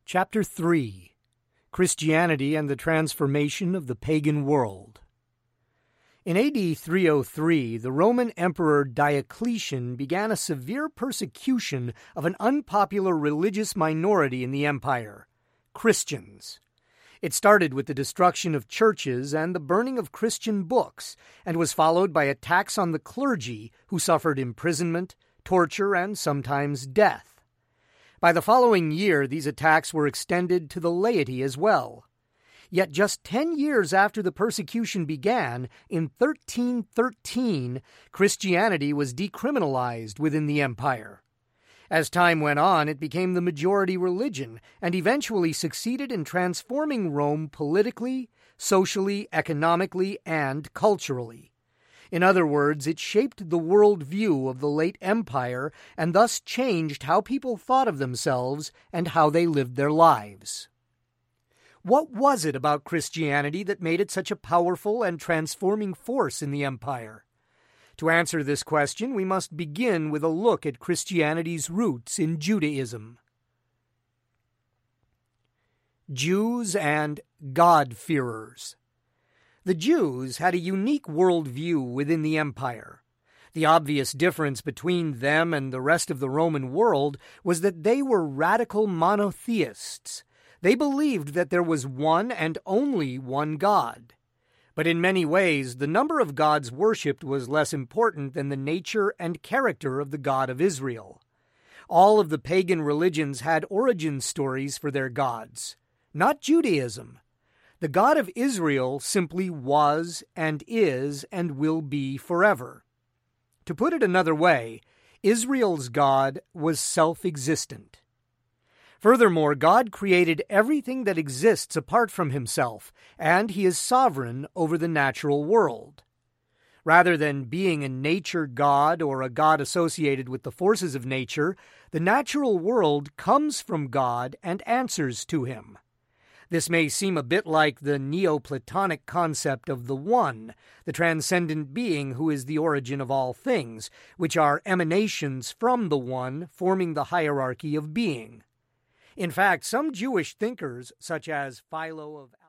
Chapter 3. Christianity and the Transformation of the Pagan World. In AD 303, the Roman Emperor Diocletian began a severe persecution of an unpopular religious minority in the empire, Christians. It started with the destruction of churches and the burning of Christian books, and was followed by attacks on the clergy, who suffered imprisonment, torture, and sometimes death. By the following year, these attacks were extended to the laity as well. Yet just 10 years after the persecution began, in 1313, Christianity was decriminalized within the empire. As time went on, it became the majority religion and eventually succeeded in transforming Rome politically, socially, economically, and culturally. In other words, it shaped the world view of the late empire and thus changed how people thought of themselves and how they lived their lives. What was it about Christianity that made it such a powerful and transforming force in the empire? To answer this question, we must begin with a look at Christianity's roots in Judaism. Jews and God-fearers. The Jews had a unique worldview within the empire. The obvious difference between them and the rest of the Roman world was that they were radical monotheists. They believed that there was one and only one God. But in many ways, the number of gods worshipped was less important than the nature and character of the God of Israel. All of the pagan religions had origin stories for their gods, not Judaism. The God of Israel simply was and is and will be forever. To put it another way, Israel's God was self-existent. Furthermore, God created everything that exists apart from himself, and he is sovereign over the natural world. Rather than being a nature god or a god associated with the forces of nature, the natural world comes from God and answers to him. This may seem a bit like the Neoplatonic concept of the One, the transcendent being who is the origin of all things, which are emanations from the One forming the hierarchy of being. In fact, some Jewish thinkers, such as Philo of